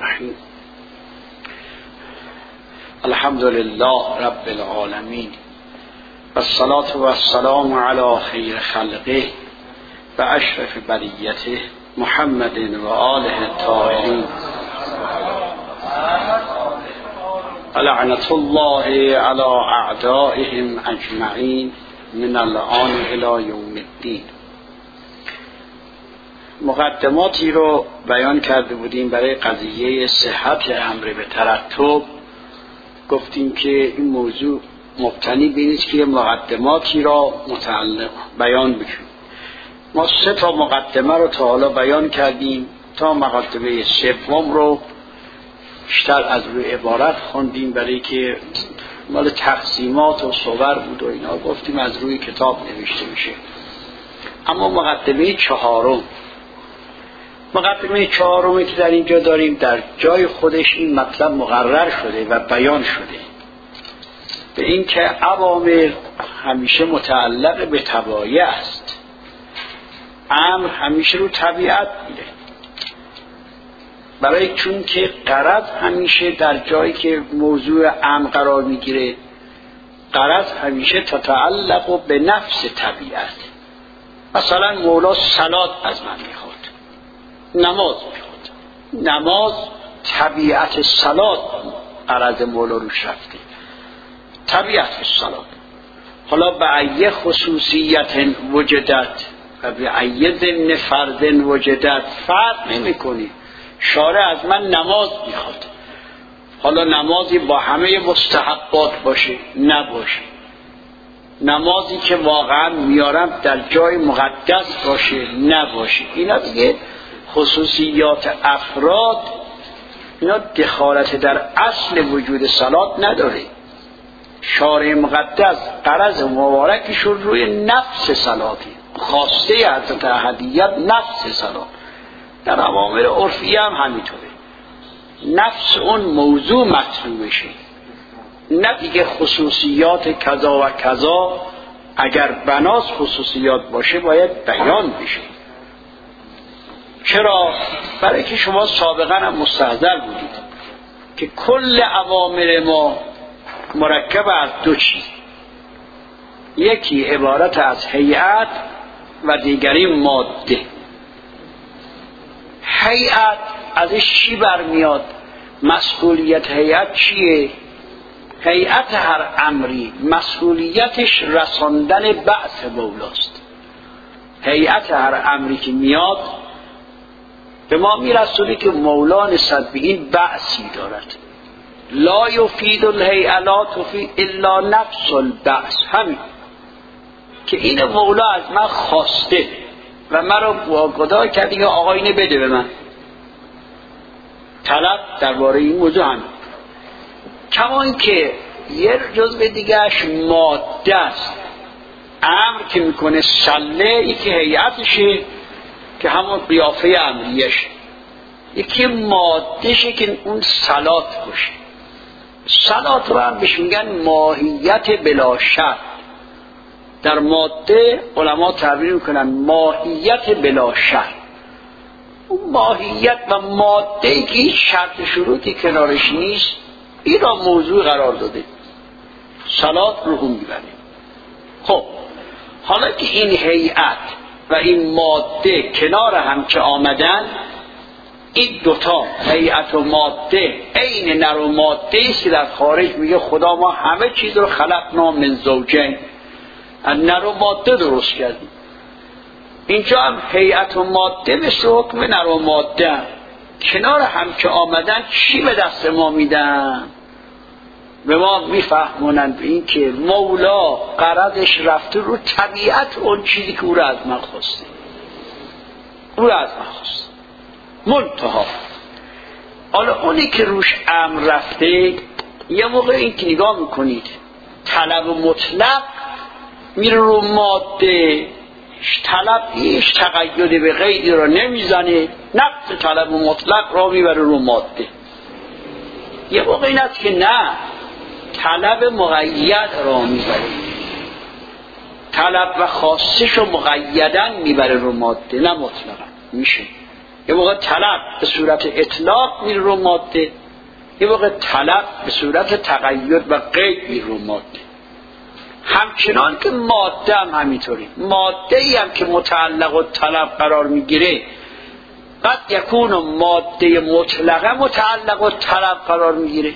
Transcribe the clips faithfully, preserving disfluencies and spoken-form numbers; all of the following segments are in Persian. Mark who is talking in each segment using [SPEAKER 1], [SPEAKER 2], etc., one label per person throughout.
[SPEAKER 1] الرحیم. الحمد لله رب العالمین و الصلاة و السلام علی خیر خلقه و اشرف بریته محمد و آله الطاهرین لعنت الله علی اعدائهم اجمعین من الآن الی یوم الدین. مقدماتی رو بیان کرده بودیم برای قضیه صحت امر به ترتب. گفتیم که این موضوع مبتنی به این است که مقدماتی را متعلق بیان بکنیم. ما سه تا مقدمه رو تا حالا بیان کردیم، تا مقدمه سوم رو بیشتر از روی عبارت خوندیم برای که مال تقسیمات و صور بود و اینا، گفتیم از روی کتاب نوشته میشه. اما مقدمه چهارم مقدمه چهارمی که در اینجا داریم در جای خودش این مطلب مقرر شده و بیان شده به این که اوامر همیشه متعلق به طبایع است، امر همیشه رو طبیعت میره، برای چون که غرض همیشه در جایی که موضوع امر قرار میگیره غرض همیشه تتعلق به نفس طبیعت. مثلا مولا صلات از من میخواد، نماز میخواد، نماز طبیعت صلات غرض مولا روش رفته، طبیعت صلات. حالا به ایه خصوصیت وجدت و به ایه ضمن فرد وجدت فرق نمی کنی. شارع از من نماز میخواد، حالا نمازی با همه مستحبات باشه نباشه، نمازی که واقعا میارم در جای مقدس باشه نباشه، اینا دیگه خصوصیات افراد، اینا دخالت در اصل وجود صلات نداره. شارع مقدس غرض مبارکشون روی نفس صلاتی، خواسته حضرت احدیت نفس صلات. در اوامر عرفی هم همینطوره، نفس اون موضوع مطلوب بشه، نه دیگه خصوصیات کذا و کذا. اگر بناس خصوصیات باشه باید بیان بشه. چرا؟ برای که شما سابقا هم مستحضر بودید که کل اوامر ما مرکب از دو چیز، یکی عبارت از هیئت و دیگری ماده. هیئت ازش چی برمیاد؟ مسئولیت هیئت چیه؟ هیئت هر امری مسئولیتش رساندن بعث مولاست. هیئت هر امری که میاد به ما میرسونه که مولا نسبت به این بعثی دارد. لا یفید الهیئه لا تفید الا نفس البعث. همین که این مولا از من خواسته و من رو واگذار کرده که آقا اینه بده به من. طلب درباره این موضوع هم کما این که یه جزء دیگهش ماده است. امر که میکنه سله، یکی هیئتشه که همون قیافه امریشه، یکی مادهشه که اون صلات باشه. صلات رو هم بهش میگن ماهیت بلا شرط. در ماده علما تعبیر میکنن ماهیت بلا شرط. اون ماهیت و ماده ای که هیچ شرط شروطی کنارش نیست، این را موضوع قرار داده، صلات رو هم میبره. خب حالا که این هیئت و این ماده کنار هم که آمدن، این دوتا هیئت و ماده عین نر و ماده است که در خارج میگه خدا ما همه چیز رو خلقنا من زوجین، از نر و ماده درست کردیم. اینجا هم هیئت و ماده مثل حکم نر و ماده کنار هم که آمدن چی به دست ما میدن؟ به ما میفهمونن به این که مولا غرضش رفته رو طبیعت اون چیزی که او را از من خواسته، او را از من خواسته. منتها حالا اونی که روش امر رفته، یه موقع این که نگاه میکنید طلب مطلق میره رو ماده، طلب هیچ تقید به قیدی را نمیزنه، نقص طلب مطلق را میبره رو ماده. یه موقع این است که نه، طلب مقید را میبره، طلب و خاصش رو مقیدن میبره رو ماده، نه مطلقا. میشه یه موقع طلب به صورت اطلاق میره رو ماده، یه موقع طلب به صورت تقید و قید میره رو ماده. همچنان که ماده هم همینطوری، ماده ای هم که متعلق و طلب قرار میگیره قد یکون ماده مطلقه متعلق و طلب قرار میگیره،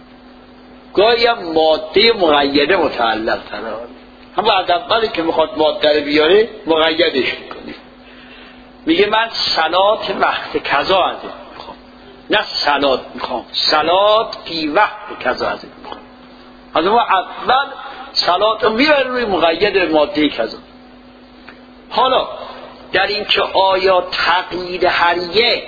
[SPEAKER 1] گاهی هم ماده مقیده متعلق قرار میگیره. هم از اولی که میخواد ماده رو بیاره مقیدش میکنه، میگه من صلات وقت کذا ازت میخوام، نه صلات میخوام، صلات فی وقت کذا ازت میخوام. از ما اول صلات رو میبره روی مقید ماده کذا. حالا در این که آیا تقیید هر یک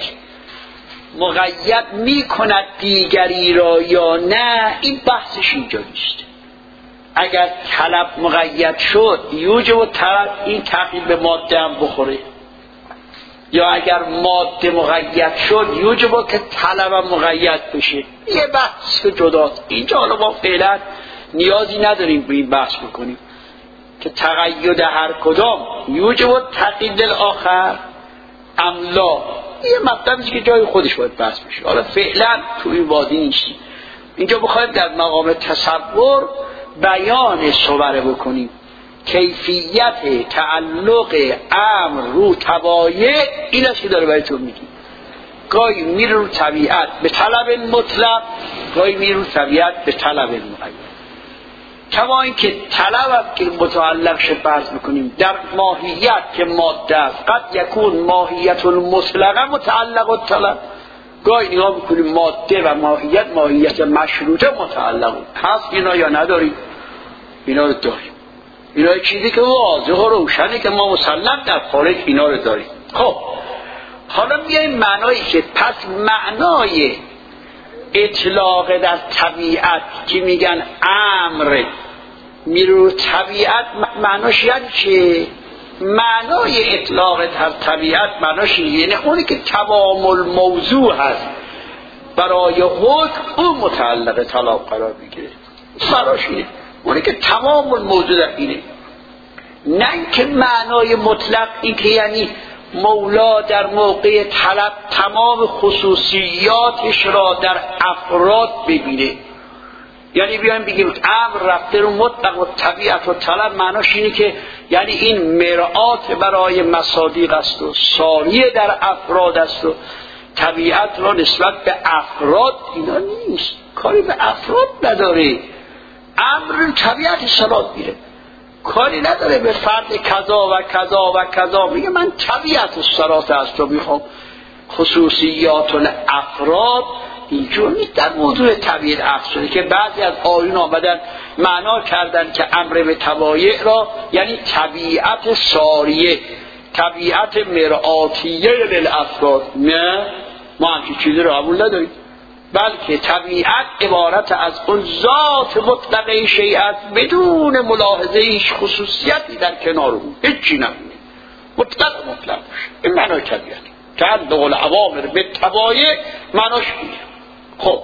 [SPEAKER 1] مقید میکند دیگری را یا نه، این بحثش اینجا نیست. اگر طلب مقید شد یوجب و طلب این تقیید به ماده هم بخوره، یا اگر ماده مقید شد یوجب که طلب هم مقید بشه، یه بحث که جداست. اینجا حالا ما فعلا نیازی نداریم به این بحث بکنیم که تقید هر کدام یوجب و تقیید الاخر املا، یه مطلبی که جای خودش باید بحث بشه. حالا فعلا تو این وادی نیستیم. اینجا بخوایم در مقام تصور بیان صوره بکنیم کیفیت تعلق امر رو تبایع، این است که داره براتون میگیم. گاهی میره رو طبیعت به طلب مطلق، گاهی میره رو طبیعت به طلب مقید. کما اینکه طلب که متعلق شه فرض میکنیم در ماهیت که ماده است، قد یکون ماهیت المطلقه متعلق و طلب. گاهی نگاه میکنیم ماده و ماهیت ماهیت مشروطه متعلق هست، اینا یا نداریم؟ اینا رو داریم. اینا چیزی که واضح و روشنه که ما مسلم در خارج اینا رو داریم. خب حالا میایم معنایی که پس معنای اطلاق در طبیعت که میگن امر میرو طبیعت معناش یعنی چه؟ معنای اطلاق در طبیعت معناش یعنی اونی که تمام الموضوع هست برای حکم اون متعلق طلب قرار میگیره. معناش اینه، اونی که تمام الموضوع در اینه. نه اینکه معنای مطلق این که یعنی مولا در موقع طلب تمام خصوصیاتش را در افراد ببینه. یعنی بیایم بگیم امر رفته رو مطلق و طبیعت و طلب، معناش اینه که یعنی این مرآت برای مصادیق است و ساریه در افراد است و طبیعت را نسبت به افراد اینا نیست، کاری به افراد نداره. امر طبیعت صلات میره، کاری نداره به فرد کذا و کذا و کذا. میگه من طبیعت الصلات است و میخوام خصوصیات الافراد اینجور نیست. در موضوع طبیعت افسونه که بعضی از آیون آمدن معنا کردن که امر به طبایع را یعنی طبیعت ساریه، طبیعت مرآتیه للافراد. نه، ما همچین چیزی رو قبول نداریم، بلکه طبیعت عبارت از اون ذات مطلقه شیء است بدون ملاحظه هیچ خصوصیتی در کنار اون، هیچی نمونه، مطلق مطلق باشه. این معنای طبیعت. تعلق الاوامر به طبایع معناش اینه. خب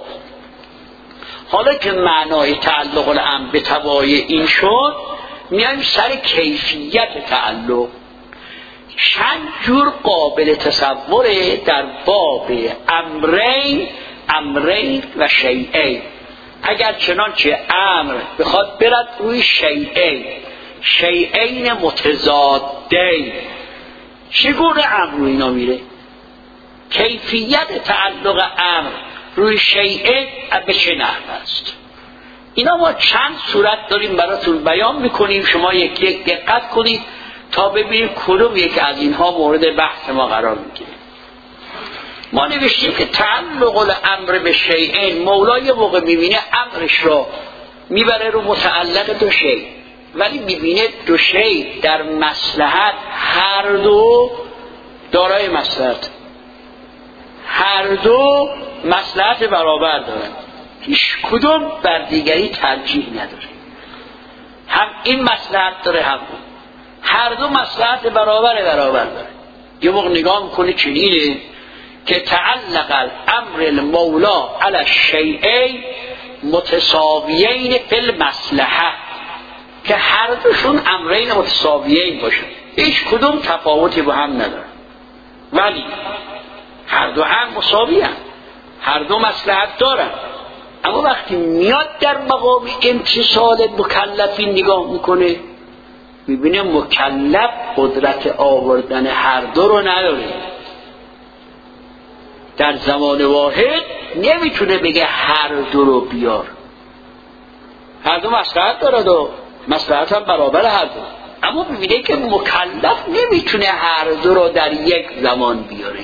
[SPEAKER 1] حالا که معنای تعلق الامر به طبایع این شد، میایم سر کیفیت تعلق. چند جور قابل تصوره در باب امرین امرین و شیئین. اگر چنانچه امر بخواد برد روی شیئین، شیئین متضادین، چگونه امر روی اینا میره؟ کیفیت تعلق امر روی شیئین به چه نحو است؟ اینا ما چند صورت داریم براتون بیان میکنیم، شما یک یک دقت کنید تا ببینید کدوم یک از اینها مورد بحث ما قرار میگیره. ما نوشتیم که تعلق الامر به شیئین، مولا یه موقع میبینه امرش را میبره رو متعلق دو شیء، ولی میبینه دو شیء در مصلحت هر دو دارای مصلحت، هر دو مصلحت برابر دارن، هیچ کدوم بر دیگری ترجیح نداره. هم این مصلحت داره هم اون، هر دو مصلحت برابر برابر داره. یه موقع نگاه میکنه چنینه که تعلق الامر المولا علی الشیئین متساویین فی المصلحه، که هر دوشون امرین متساویین باشه، هیچ کدوم تفاوتی با هم نداره. ولی هر دو هم مساوی هم، هر دو مصلحت دارن. اما وقتی میاد در مقام امتصال مکلفی نگاه میکنه، میبینه مکلف قدرت آوردن هر دو رو نداره. در زمان واحد نمیتونه بگه هر دو رو بیار. هر دو مصلحت داره و مصلحت هم برابر هر دو، اما میبینه که مکلف نمیتونه هر دو رو در یک زمان بیاره.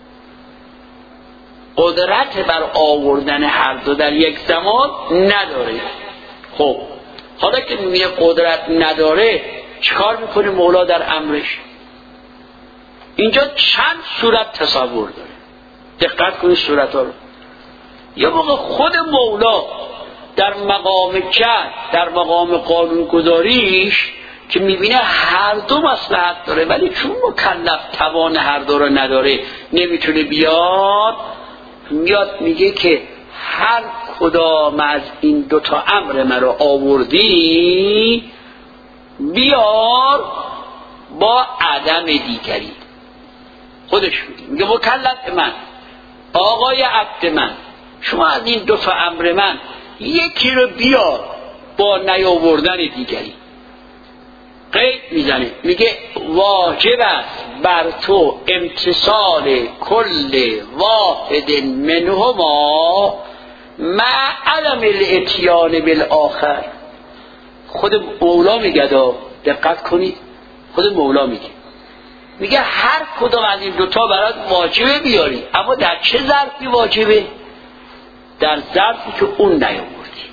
[SPEAKER 1] قدرت بر آوردن هر دو در یک زمان نداره. خب حالا که میبینه قدرت نداره، چیکار میکنه مولا در امرش؟ اینجا چند صورت تصور داره، دقت کنید صورت ها رو. یه موقع خود مولا در مقام جد، در مقام قانون گذاریش که میبینه هر دو مصلحت داره، ولی چون مکلف توان هر دو رو نداره نمیتونه بیاد، میاد میگه که هر کدام از این دوتا امر مرا آوردی بیار با عدم دیگری. خودش میگه میگه مکلف من، آقای عبد من، شما از این دوتا امر من یکی رو بیار با نیاوردن دیگری. قید میزنه میگه واجب است بر تو امتصال کل واحد منهما مع عدم الاتیان بالآخر. خود مولا میگه، دقت کنید، خود مولا میگه میگه هر کدوم از این دوتا برات واجبه بیاری، اما در چه ظرفی واجبه؟ در ظرفی که اون نیاوردی.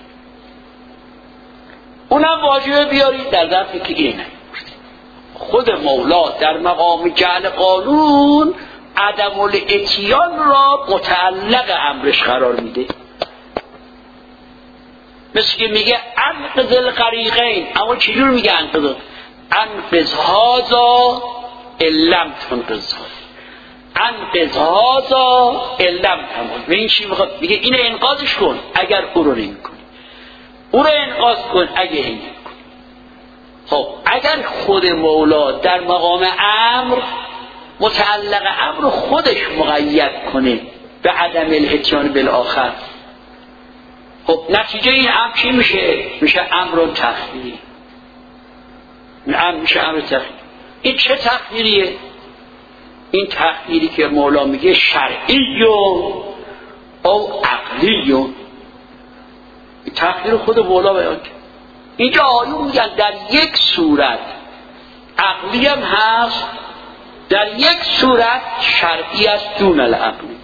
[SPEAKER 1] اونم واجبه بیاری در ظرفی که این نیاوردی. خود مولا در مقام جعل قانون عدم الاتیان را متعلق امرش قرار میده. مثل که میگه انقذ الغریقین، اما چجور میگه انقذ؟ انقذ هذا لم تنقذ، انقذ هذا لم تنقذ. این چی میخواد میگه؟ اینو انقاذش کن اگر او رو نمی کنی، او رو انقاذ کن اگر این نمی کنی. خب اگر خود مولا در مقام امر متعلق امر خودش مقید کنه به عدم الاتیان بالآخر، خب نتیجه این امر چی میشه؟ میشه امر تخییری. امر میشه امر تخییری. این چه تخییریه؟ این تخییری که مولا میگه شرعی او عقلی. این تخییر خود مولا بیان کرد. اینجا آیون میگن در یک صورت عقلی هم هست، در یک صورت شرعی است دون العقلی.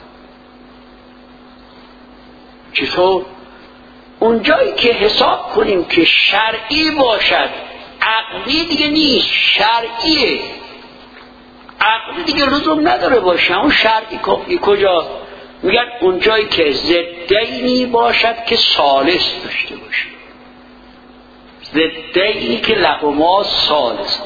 [SPEAKER 1] چطور؟ اونجایی که حساب کنیم که شرعی باشد، عقلی دیگه نیست، شرعیه. عقلی دیگه لزوم نداره باشه، اون شرعی کجا؟ میگن اونجایی که ضدینی باشد که ثالث داشته باشه. ضدینی که لهما ثالث،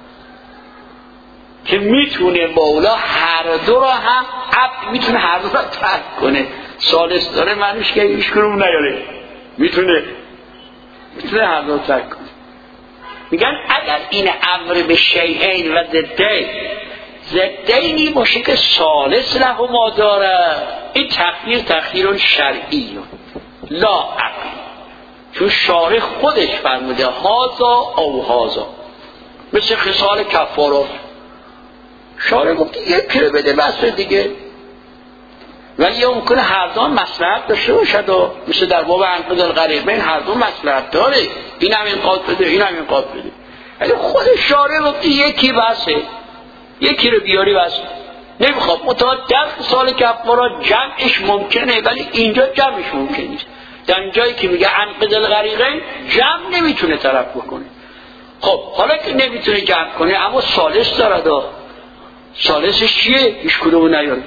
[SPEAKER 1] که میتونه مولا هر دو را هم عبد میتونه هر دو را ترک کنه. ثالث داره معنیش که هیچ کدوم نیاره، میتونه میتونه هر دو را ترک کنه. میگن اگر این امر به شیئین و ضدین ضدینی باشه که ثالث لهما داره، این تخییر تخییر شرعی لا عقلی، چون شارع خودش فرموده هازا او هازا. مثل خصال کفارات شارع گفته یک رو بده بس دیگه، ولی ممکنه هر دو مصلحت داشته باشد و مثل در باب انقاذ الغریقین هر دو مصلحت داره، این هم انقاذ بده این هم انقاذ بده، ولی خود شارع گفته یکی بسه، یکی رو بیاری بسه. نمیخواد متعاد در خصال کفارات جمعش ممکنه، ولی اینجا جمعش ممکن نیست. در اینجایی که میگه انقاذ الغریقین جمع نمیتونه طرف بکنه. خب حالا که نمیتونه جمع کنه اما ثالث داره، دا ثالثش چیه؟ هیچ کدومو نیاره،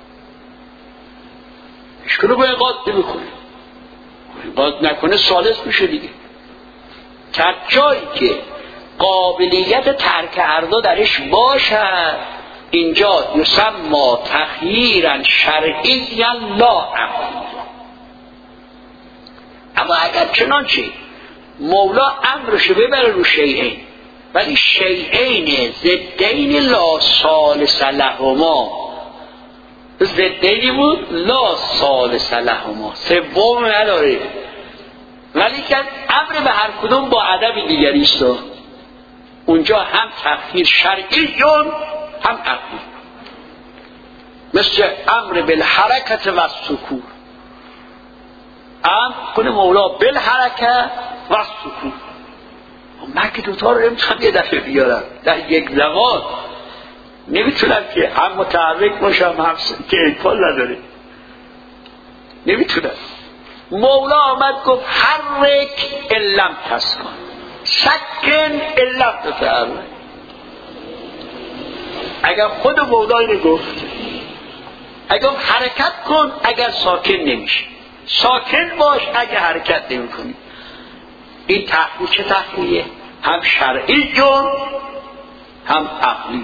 [SPEAKER 1] هیچ کدومو انقاذ نمیکنه، انقاذ نکنه ثالث میشه دیگه. تا جایی که قابلیت ترک هر دو درش باشد، اینجا یسمى تخییرا شرعیا لا عقلی. اما اگر چنانچه مولا امرشو ببره رو شیئین، ولی شیئین ضدین لا ثالث لهما ضدی بود لا ثالث لهما، سوم نداره، ولی که امر به هر کدوم با ادب دیگری است. اونجا هم تخییر شرعی هم عقلی، مثل امر بالحرکت و سکون، امر کنه مولا بالحرکت و سکون. من که دوتا رو نمیتونم یه دفعه بیارم در یک زمان، نمیتونم که هم متحرک باشم هم که امکان نداره، نمیتونم. مولا آمد گفت حرک علم تسکن، سکن علم تتحرک. اگر خود مولا اینو گفت، اگر حرکت کن اگر ساکن نمیشه، ساکن باش اگر حرکت نمی کنی. این تحقیق چه تحقیقیه؟ هم شرعی جون هم عقلی.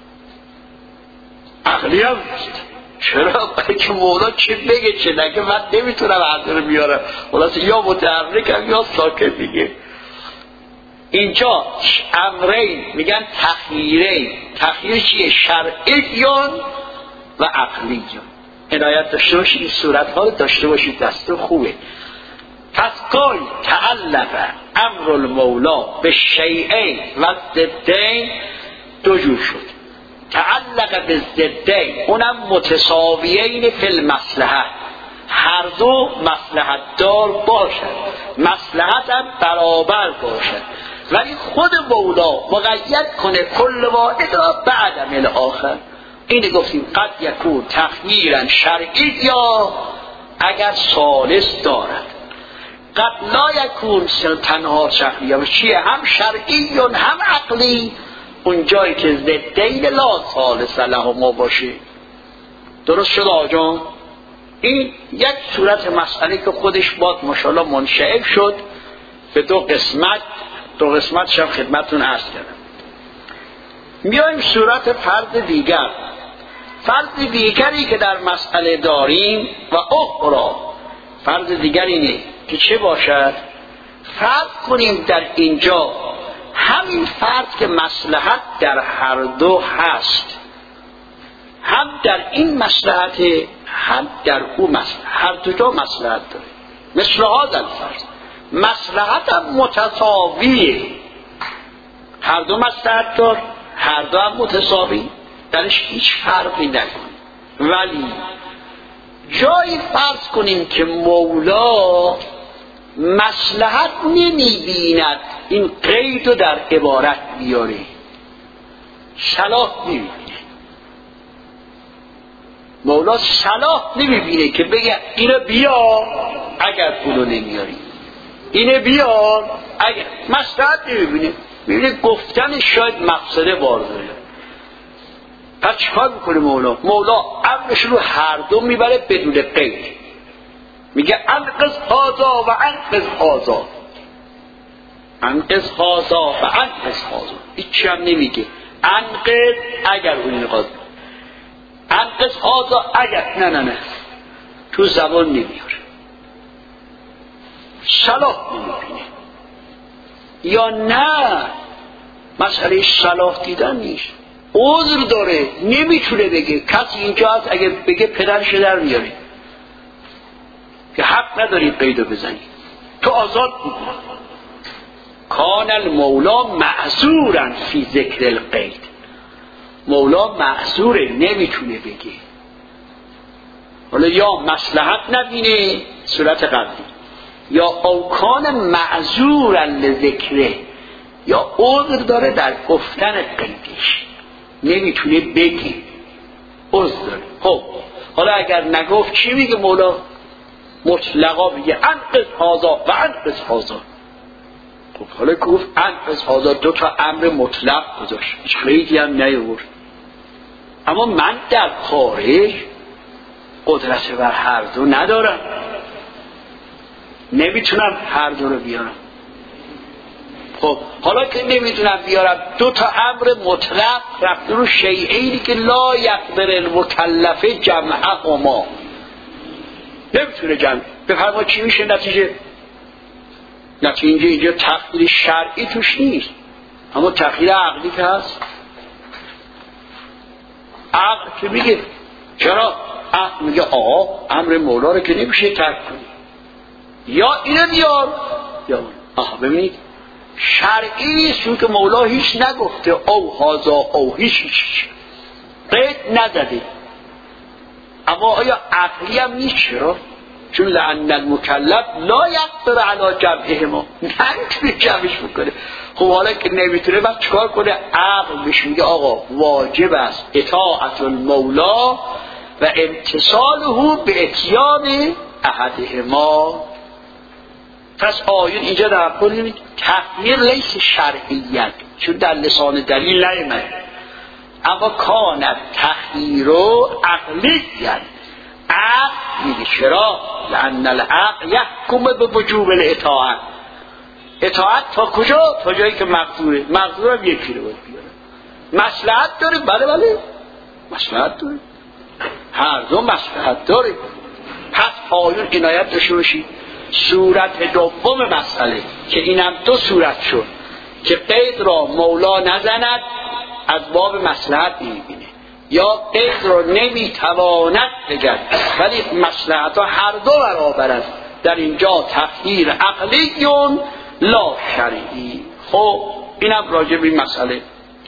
[SPEAKER 1] عقلی هم چرا؟ برای که مولا چه بگه چه نگه من نمیتونم حضر رو بیارم، خلاصه یا متحرکم یا ساکن دیگه. اینجا امرین میگن تخییرین. تخییر چیه؟ شرعیون و عقلیون. عنایت داشته باشید، این صورت ها رو داشته باشید، دسته خوبه. پس گوی تعلق امر المولا به شیئین و ضدین دو جور شد. تعلق به ضدین اونم متساویین فی المصلحه، هر دو مصلحت دار باشد، مصلحت هم برابر باشد، ولی خود مولا مقید کنه کل واحد بعدم الاخر. اینه گفتیم قد یکون تخییرا شرعی یا اگر ثالث دارد، قد لا یکون تنها شرعی و چیه؟ هم شرعی هم عقلی. اون جایی که ضدین لا ثالث لهما باشه. درست شد آجان؟ این یک صورت مسئله که خودش باد ماشاءالله منشعب شد به دو قسمت. دو قسمت شب خدمتون عرض کردم. میایم صورت فرد دیگر. فرد دیگری که در مسئله داریم و اخرى، فرد دیگر اینه که چه باشد؟ فرض کنیم در اینجا همین فرد که مصلحت در هر دو هست، هم در این مصلحت هم در اون مصلحت، هر دو جا مصلحت داره. مثل هذا الفرض مصلحت هم متساویه، هر دو مصلحت دار، هر دو هم متساوی، درش هیچ فرقی نکنه. ولی جایی فرض کنیم که مولا مصلحت نمی بیند این قید رو در عبارت بیاره، صلاح نمی بینه. مولا صلاح نمی بینه که بگه اینو بیار اگر پولو نمیاری، اینو بیار اگر، مصلحت نمی بینه. میبینه گفتن شاید مقصده بار داره. پس چیکار میکنه مولا؟ مولا امرش رو هر دو میبره بدون قید. میگه انقذ هذا و انقذ هذا، انقذ هذا و انقذ هذا. هیچی هم نمیگه. انقذ اگر اون نقاط، انقذ هذا اگر، نه نه نه تو زبان نمیاره، صلاح نمیبینه. یا نه مسئله صلاح دیدن نیست، عذر داره نمیتونه بگه. کسی اینجا هست اگه بگه پدرش در میاره که حق نداری قیدو بزنی، تو آزاد بود. کان المولا معذورا فی ذکر القید، مولا معذوره نمیتونه بگه. حالا یا مصلحت نبینه صورت قبلی، یا او کان معذورا لذکره، یا عذر داره در گفتن قیدش نمیتونه بگه، عذر داره. خب حالا اگر نگفت چی میگه مولا؟ مطلقا میگه انقذ هذا و انقذ هذا. خب حالا گفت انقذ هذا، دو تا امر مطلق گذاشت، هیچ قیدی هم نیاورد. اما من در خارج قدرت بر هر دو ندارم، نمیتونم هر دو رو بیارم. خب حالا که نمیتونم بیارم، دو تا امر مطلق رفته رو شیئینی که لا یقدر المکلف جمعهما، نمیتونه جمع. بفرما چی میشه نتیجه؟ نتیجه اینجا تخییر شرعی توش نیست، اما تخییر عقلی که هست. عقل که میگه چرا؟ عقل میگه آقا امر مولا رو که نمیشه ترک کنی، یا اینو بیار یا آها. ببینید شرعی است که مولا هیچ نگفته او هازا او هیچ هیچ قید نداده، اما آیا عقلی هم نیست؟ چرا؟ چون لأن المکلف لا یقدر علی جمعهما، نمیتونه جمعش بکنه. خب حالا که نمیتونه بعد چکار کنه؟ عقل بهش میگه آقا واجب است اطاعت المولا و امتثاله به اتیان احدهما. پس آیون اینجا در کنید تحقیر لیس شرعیت، چون در لسان دلیل نیامد، اما کانت تحقیر عقلیت. عقل میگه چرا؟ لأن العقل یحکم به وجوب الاطاعت. اطاعت تا کجا؟ تا جایی که مقدوره. مقدور هم یکی رو باید بیاره. مصلحت داره؟ بله بله مصلحت داره، هر دو مصلحت داره. پس آیون عنایت داشته باشید صورت دوم مسئله که اینم دو صورت شد که قید را مولا نزند از باب مصلحت میبینه، یا قید را نمیتواند بگن ولی مصلحت ها هر دو برابر است. در اینجا تخییر عقلیون لا شرعی. خب اینم راجع به این مسئله.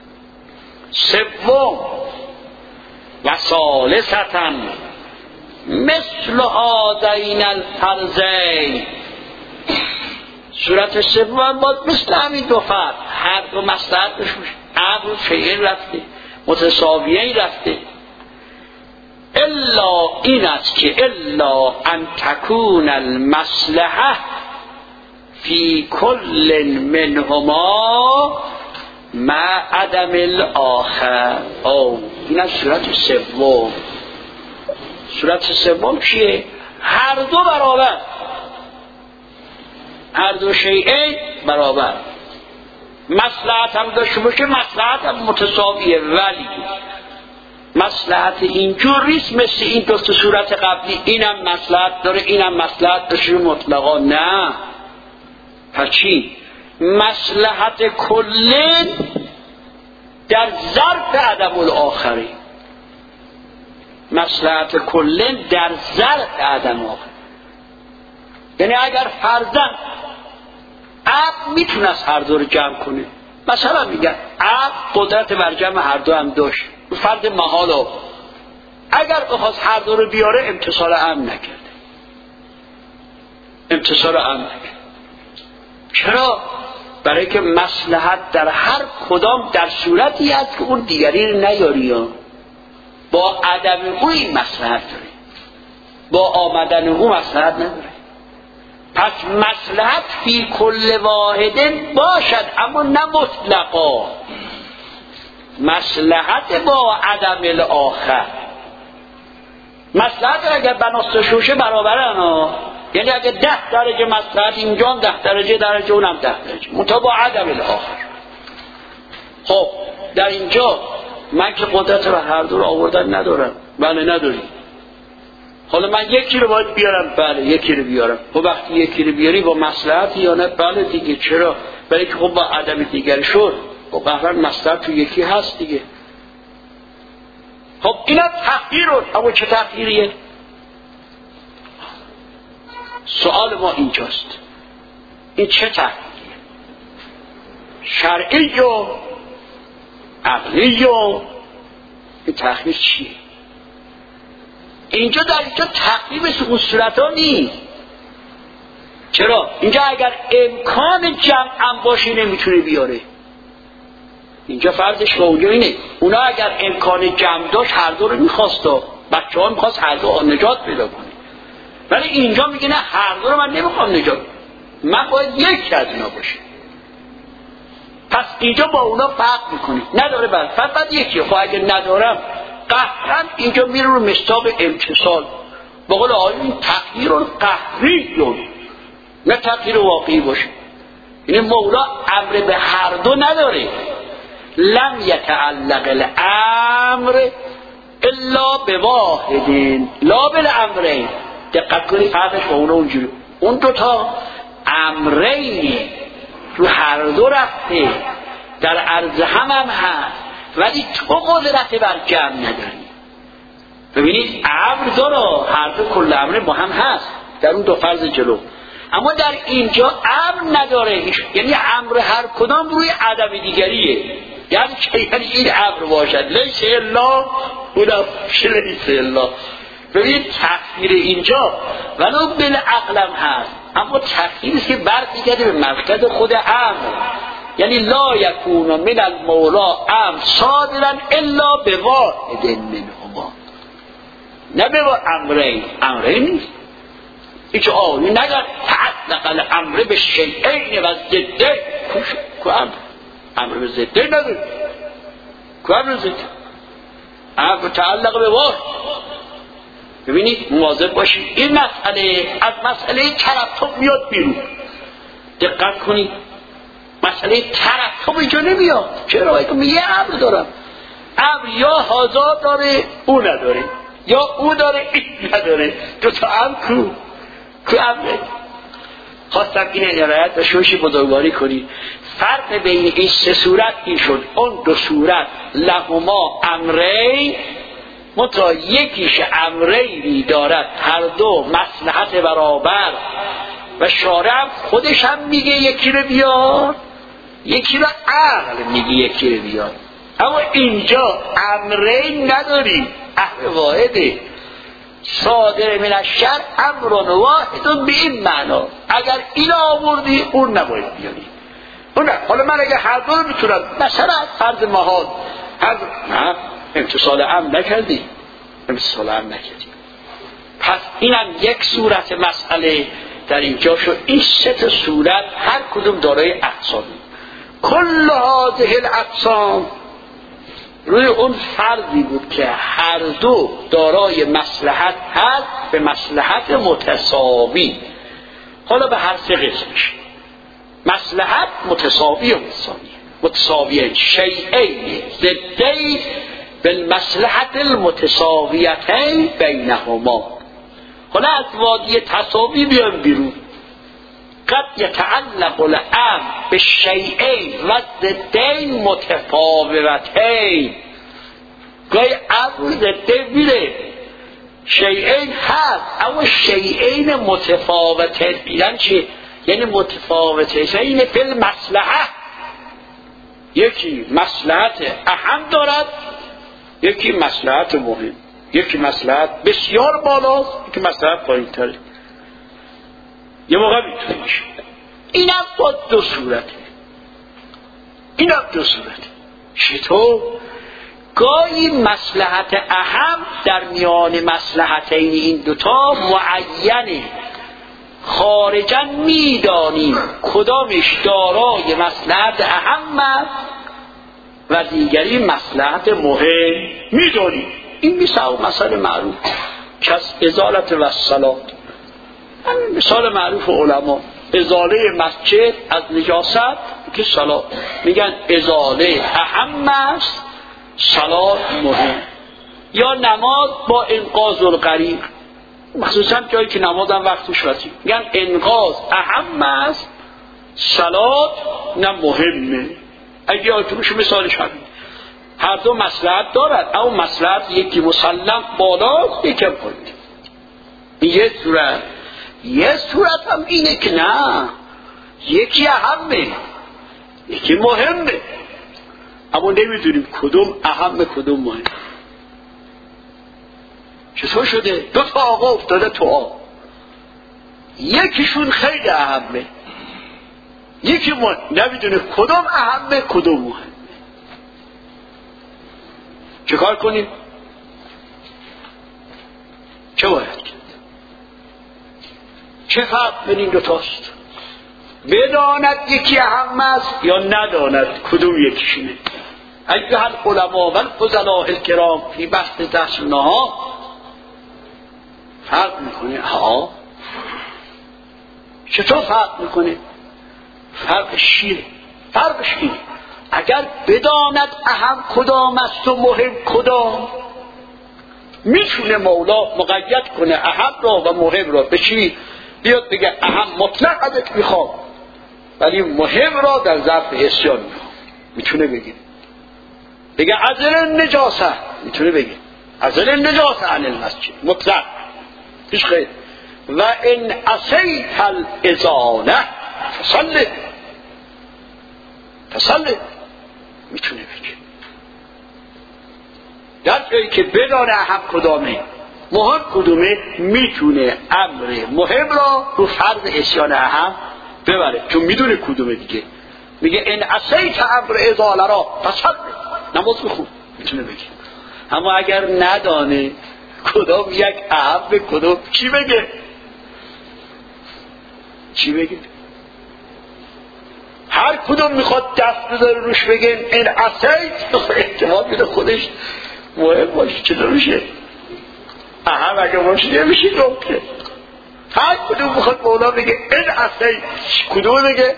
[SPEAKER 1] سوم و ثالثاً مثل هذین الفرضین. صورت سوم باید مثل همین دو فرد هر دو مصلحت داشته باشه، عقل شیء رفته متساویین رفته، الا این است که الا ان تکون المصلحه فی کل منهما مع عدم الاخر. او این است صورت سوم. صورت سوم چیه؟ هر دو برابر، هر دو شیء برابر، مصلحت هم داشته باشه مصلحت هم متساویه، ولی مصلحت اینجور نیست مثل این دو صورت قبلی اینم مصلحت داره اینم مصلحت داشته مطلقا. نه. پس چی؟ مصلحت کلن در ظرف عدم الاخری، مصلحت کلن در ظرف عدم آخر. یعنی اگر فرضاً عقل میتونست هر دو رو جمع کنه، مثلا میگن عقل قدرت بر جمع هر دو هم داشت، فرد محالا اگر بخواست هر دو رو بیاره امتصال امر نکرده، امتصال امر نکرده. چرا؟ برای که مصلحت در هر کدام در صورتی هست که اون دیگری رو نیاری، با عدم او این مصلحت داره، با آمدن او مصلحت نداره. پس مصلحت فی کل واحدن باشد اما نه مطلقا، مصلحت با عدم الاخر. مصلحت اگر بناست شوشه برابرن ها، یعنی اگر ده درجه مصلحت اینجا هم ده درجه درجه اونم ده درجه منتها با عدم الاخر. خب در اینجا من که قدرت رو هر دو رو آوردن ندارم. بله نداری. حالا من یکی رو باید بیارم. بله یکی رو بیارم. خب وقتی یکی رو بیاری با مصلحت یا نه؟ بله دیگه. چرا؟ برای که خب با عدم دیگری شد. خب بهرن مصلحت تو یکی هست دیگه. خب اینا تحقیر رو. اما چه تحقیریه؟ سوال ما اینجاست، این چه تحقیریه؟ شرعی و عقلی و این تحقیر چیه؟ اینجا در اینجا تحقیر مثل اون صورت ها نیست. چرا؟ اینجا اگر امکان جمع هم باشه نمیتونه بیاره. اینجا فرضش با اونجا اینه، اونا اگر امکان جمع داشت هر دو رو میخواست، بچه ها میخواست هر دو نجات پیدا کنه، ولی اینجا میگه نه هر دو رو من نمیخوام نجات، من باید یک از اینا باشه. پس اینجا با اونا فرق میکنه. نداره بعد فقط یکی. خب اگه ندارم قهرن اینجا میره رو مصداق امتصال. با قول آیون تغییر قهریون، نه تغییر واقعی باشه. یعنی مولا امر به هر دو نداره. لم یتعلق الامر الا بواحدین لا بالامرین. دقت کنی فرقش با اونا اونجوری. اون دوتا امرین تو هر دو رفته، در عرض هم هم هست، ولی تو قدرت بر جمع نداری. ببینید امر داره، هر دو کل امر با هم هست در اون دو فرض جلو، اما در اینجا امر نداره، یعنی امر هر کدام روی عدم دیگریه. یعنی چه؟ یعنی این امر باشد لیس الا اونم لیس الا. ببینید تخییر اینجا ولو بالعقلم هست، اما تخییری که برمیگرده به مرکز خود امر، یعنی لا یکون من المولا امر صادرا الا به واحد منهما، نه به امرین. امرین نیست ایچه آنی نگر تعلق الامر به شیئین و زده که امر امر به زده نگر که امر زده امر تعلق به واحد. ببینید مواظب باشید این مسئله از مسئله ترتب میاد بیرون. دقت کنید مسئله ترتب اینجا نمیاد. چرا؟ اگه من یه امر دارم، امر یا هازا داره او نداره، یا او داره این نداره، دو تا امر کو کو امره. خواستم این عنایت و شوشی بزرگواری کنید. فرق بین این سه صورت این شد، اون دو صورت لهما امرین، متا یکیش امرینی دارد هر دو مصلحت برابر و شارع خودش هم میگه یکی رو بیار، یکی رو عقل میگه یکی رو بیار. اما اینجا امرین نداری، امر واحده صادر من الشرع امر واحد به این معنا. اگر این آوردی اون نباید بیاری. اون نه. حالا من اگر هر دو رو میتونم مثلا فرض محال هر نه امتصال امر نکردی، امتصال امر نکردی، پس اینم یک صورت مسئله در اینجا شد. این سه تا صورت هر کدوم دارای اقسامی، کل هذه الاقسام روی اون فرضی بود که هر دو دارای مصلحت هست به مصلحت متساوی. حالا به هر سه قسمش مصلحت متساوی و متساوی متساوی شیئین ضدین بالمصلحت المتساویتین بینهما. حالا از وادی تساوی بیان بیرون. قد یتعلق الامر به شیئین و ضدین متفاوتین. گاهی امر ضدین میره، شیئین هست اما شیئین متفاوتین. یعنی چی؟ یعنی متفاوتین فی المصلحه، یکی مصلحت اهم دارد، یکی مصلحت مهم، یکی مصلحت بسیار بالاست، یکی مصلحت پایین تره. یه موقع میتونه باشه. این هم با دو صورته، این هم دو صورته. چطور؟ گاهی مصلحت اهم در میان مصلحتین این دوتا معینه، خارجا میدانیم کدامش دارای مصلحت اهم است و دیگری مصلحت مهم میدانیم. این مثال مثال معروف کس ازالت و الصلات، همین مثال معروف علما، ازاله مسجد از نجاست که صلات، میگن ازاله اهم است صلات مهم. یا نماز با انقاذ الغریق، مخصوصا جایی که نماز هم وقتش وسیع، میگن انقاذ اهم است صلات نه مهمه. اگه یادتونش مثالش همین، هر دو مصلحت دارد اما مصلحت یکی مسلم بالاست یکی هم پایین. یه صورت. یه صورت هم اینه که نه، یکی اهمه یکی مهمه، اما نمیدونیم کدوم اهم کدوم مهم. چطور شده؟ دو تا آقا افتاده تو آب، یکیشون خیلی اهمه، یکی مهم، نمیدونه کدوم اهمه کدوم مهم. چه کار کنیم؟ چه باید کرد؟ چه فرق بین این دوتاست؟ بداند یکی اهم است یا نداند کدوم یکیشونه؟ ایها العلماء و الفضلاء الکرام فی بحث دستونها فرق میکنه. ها چطور فرق میکنه؟ فرقش شیره. فرقش اینه اگر بداند اهم کدام است و مهم کدام، میتونه مولا مقید کنه اهم را و مهم را به چی؟ بیاد بگه اهم مطلق ازت میخوام ولی مهم را در ظرف عصیان میخوام. میتونه بگه بگه عذر نجاسه، میتونه بگه ازل النجات عن المسجد مطلق هیچ خیر. و ان عصیت الازاله فصل فصل میتونه بگه در جایی که بدانه اهم کدامه مهم کدومه میتونه امر مهم را رو فرض عصیان اهم ببره چون میدونه کدومه دیگه. میگه ان عصیت امر ازاله را فصل نماز بخون میتونه بگه. اما اگر ندانه کدام یک اهم به کدام چی بگه چی بگه هر کدوم میخواد دست بذاره روش بگه این عصیت احتمال میده خودش مهم باشه چه داروشه اهم اگه باشه نمیشه گفته. هر کدوم میخواد مولا بگه این عصیت کدوم بگه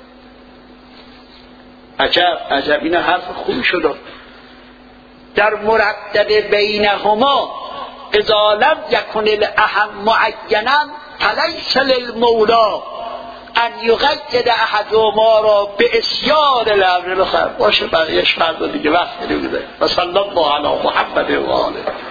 [SPEAKER 1] عجب عجب این حرف خوبی شد. در مردد بینهما اذا لم یکن الاهم معینا فلیس للمولا ان یقید احدهما را به عصیان الامر. بخیر باشه بقیه‌اش فردا دیگه وقت نمیده. و صلی الله علی محمد و آله.